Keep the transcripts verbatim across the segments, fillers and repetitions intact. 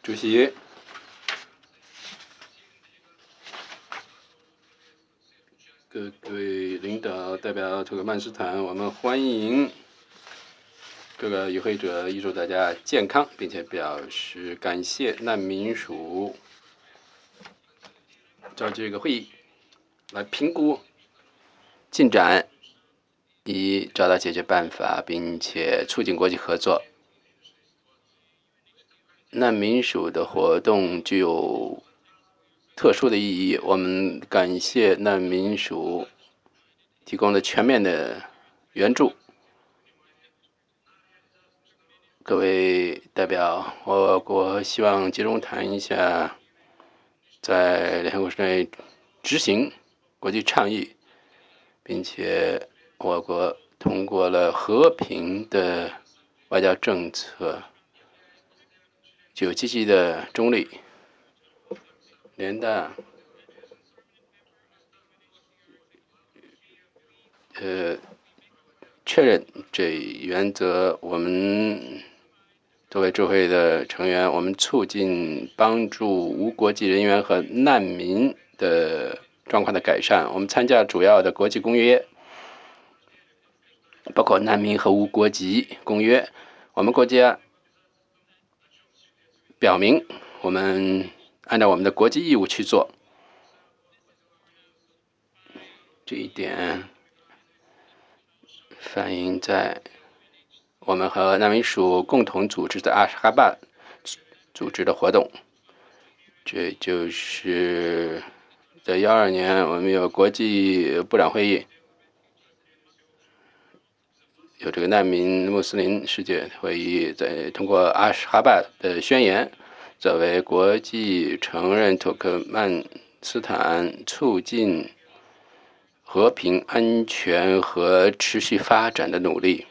主席，各位领导代表土克曼斯坦，我们欢迎各个与会者，预祝大家健康，并且表示感谢难民署召集这个会议，来评估进展，以找到解决办法，并且促进国际合作。难民署的活动具有特殊的意义，我们感谢难民署提供了全面的援助。各位代表，我国希望集中谈一下在联合国内执行国际倡议，并且我国通过了和平的外交政策，具有积极的中立。联大呃确认这原则，我们作为智慧的成员，我们促进帮助无国籍人员和难民的状况的改善。我们参加主要的国际公约，包括难民和无国籍公约。我们国家表明，我们按照我们的国际义务去做。这一点反映在我们和难民署共同组织的阿什哈巴组织的活动。这就是在幺二年，我们有国际部长会议，有这个难民穆斯林世界会议，在通过阿什哈巴的宣言，作为国际承认土克曼斯坦促进和平、安全和持续发展的努力。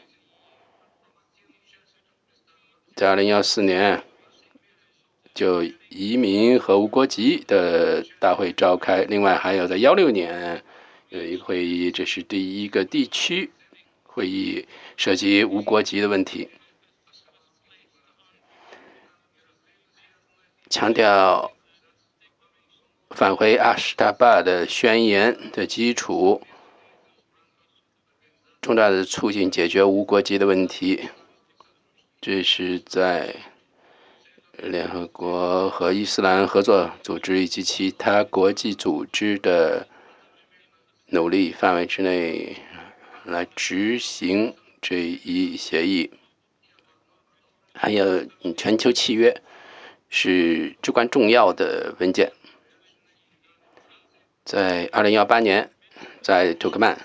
在二零一四年，就移民和无国籍的大会召开。另外还有在幺六年有一个会议，这是第一个地区会议，涉及无国籍的问题，强调返回阿什塔巴的宣言的基础，重大的促进解决无国籍的问题。这是在联合国和伊斯兰合作组织以及其他国际组织的努力范围之内来执行这一协议。还有全球契约是至关重要的文件。在二零一八年，在土克曼，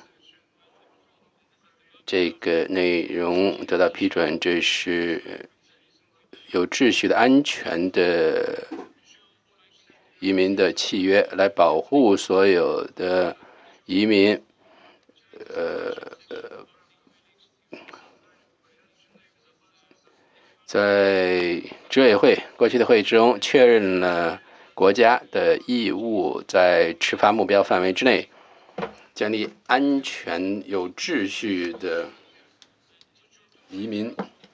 这个内容得到批准，这是有秩序的、安全的移民的契约，来保护所有的移民。呃，在执委会过去的会议中确认了国家的义务，在持发目标范围之内，建立安全有秩序的移民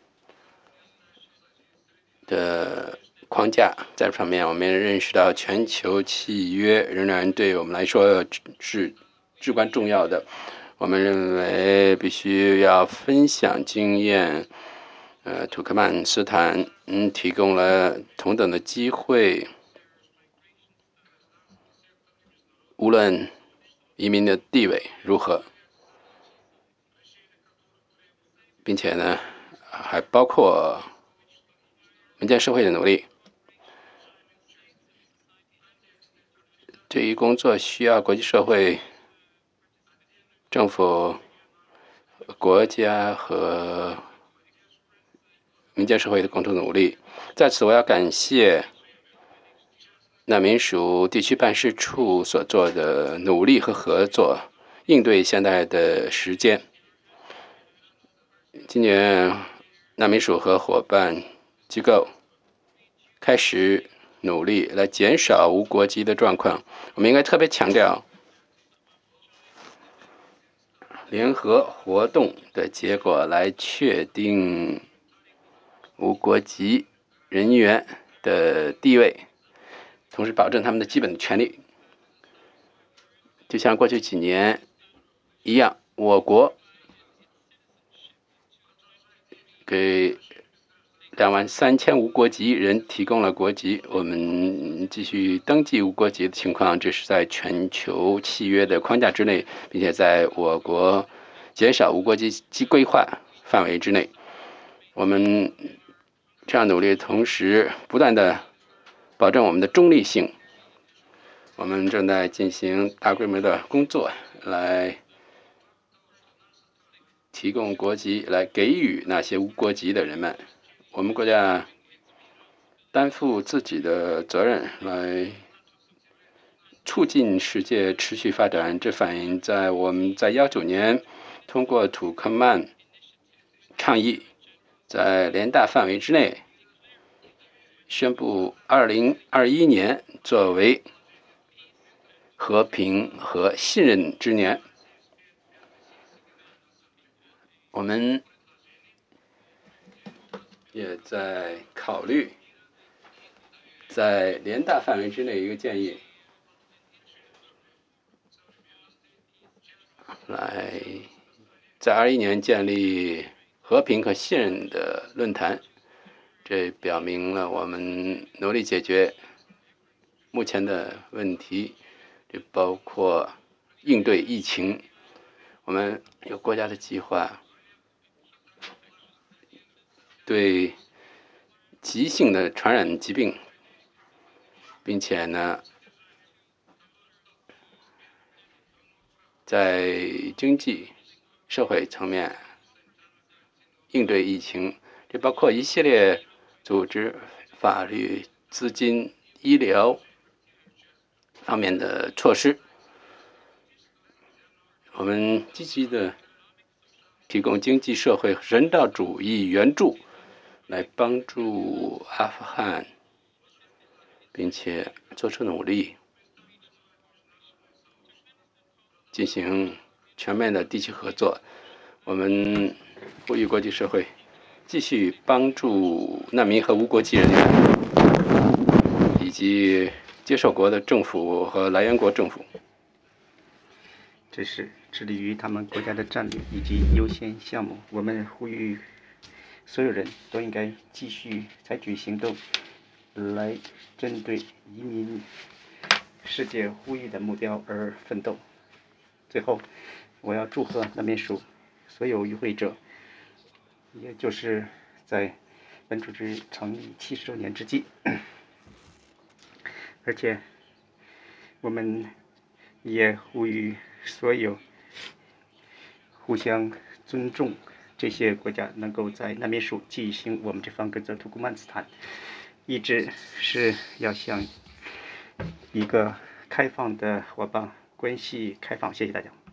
的框架。在这方面，我们也认识到全球契约仍然对我们来说是至关重要的。我们认为必须要分享经验。呃，土克曼斯坦嗯提供了同等的机会，无论移民的地位如何，并且呢，还包括民间社会的努力。这一工作需要国际社会、政府、国家和民间社会的共同努力。在此，我要感谢难民署地区办事处所做的努力和合作，应对现在的时间。今年，难民署和伙伴机构开始努力来减少无国籍的状况。我们应该特别强调，联合活动的结果来确定无国籍人员的地位，同时保证他们的基本权利。就像过去几年一样，我国给两万三千无国籍人提供了国籍，我们继续登记无国籍的情况，这是在全球契约的框架之内，并且在我国减少无国籍规划范围之内。我们这样努力，同时不断的保证我们的中立性。我们正在进行大规模的工作，来提供国籍，来给予那些无国籍的人们。我们国家担负自己的责任，来促进世界持续发展。这反映在我们在幺九年通过土克曼倡议，在联大范围之内宣布二零二一年作为和平和信任之年。我们也在考虑在联大范围之内一个建议，来在二一年建立和平和信任的论坛。这表明了我们努力解决目前的问题，这包括应对疫情。我们有国家的计划，对急性的传染疾病，并且呢，在经济社会层面应对疫情，这包括一系列组织、法律、资金、医疗方面的措施。我们积极的提供经济社会人道主义援助，来帮助阿富汗，并且做出努力，进行全面的地区合作。我们呼吁国际社会继续帮助难民和无国籍人员，以及接受国的政府和来源国政府。 这是致力于他们国家的战略以及优先项目。我们呼吁所有人都应该继续采取行动，来针对移民世界呼吁的目标而奋斗。最后，我要祝贺难民署所有与会者，也就是在本组织成立七十周年之际，而且我们也呼吁所有互相尊重这些国家能够在难民署进行我们这方跟着土库曼斯坦，一直是要向一个开放的伙伴关系开放。谢谢大家。